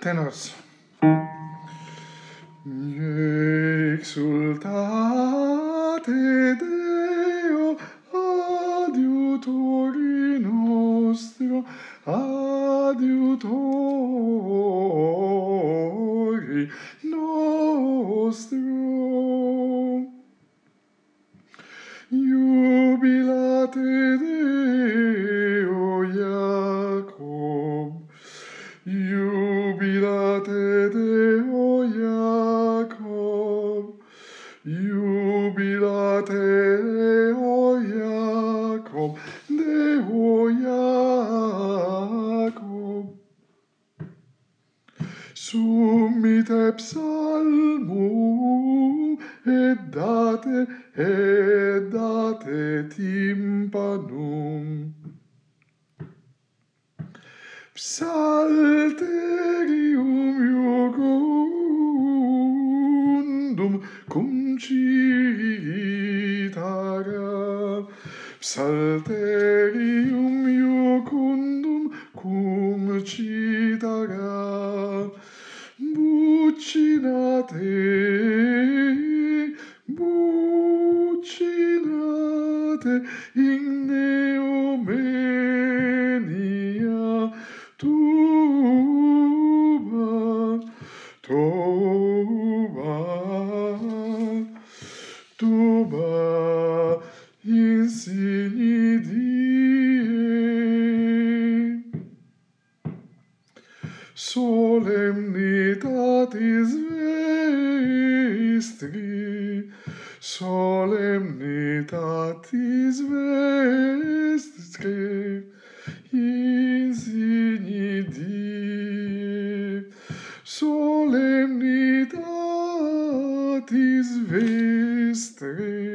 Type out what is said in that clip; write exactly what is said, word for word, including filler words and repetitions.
Tenors. Exultate Deo, adiutori nostro, adiutori nostro. Jubilate Deo Jacob, jubilate Deo Jacob, jubilate Deo Jacob, Deo Jacob. Summite psalmum, et date, et date tympanum. Psalterium iugundum cum cithara, Psalterium iugundum cum cithara. Buccinate, buccinate in neomenia tuba, tuba, tuba insigni Diei. Solemnitatis vestri, solemnitatis vestri, insigni Diei, solemnitatis vestri.